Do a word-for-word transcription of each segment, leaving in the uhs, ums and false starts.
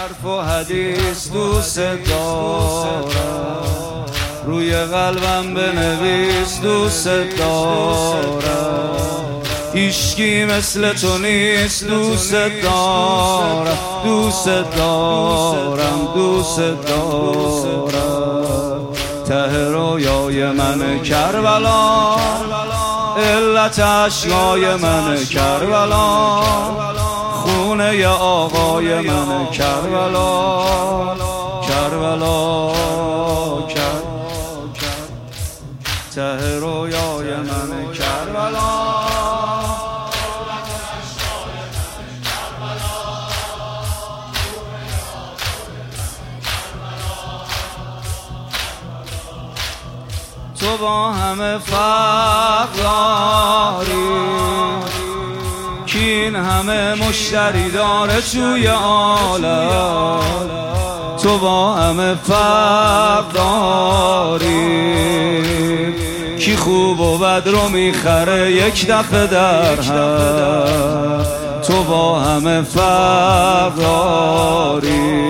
حرف و حدیث دوست دارم، روی قلبم بنویس دوست دارم، هیچکی مثل تو نیست دوست دارم، دوست دارم، دوست دارم. ته رویای من کربلا، علت اشکای من کربلا، خونه آقای من کربلا، کربلا، ته رویای من کربلا. تو با همه فرق داری، کین همه مشتری داره توی عالم. تو با همه فرق داری، کی خوب و بد رو میخره یک دفعه در هم. تو با همه فرق داری،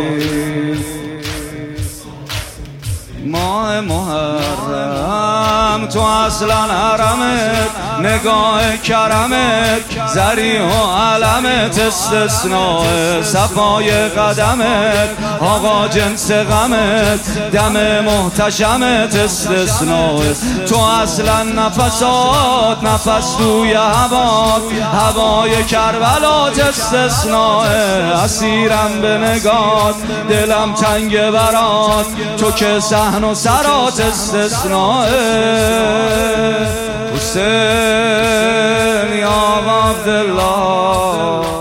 ماه محرم تو اصلا حرمت، نگاه کرمت زری و علمت، استثناء صفای قدمت، آقا جنس غمت، دم محتشمت، استثناء تو اصلا نفسات، نفس توی هوات، هوای کربلات، استثناء اسیرم به نگات، دلم تنگ برات، تو که صحن و سرات، استثناء حسین یا عبدالله.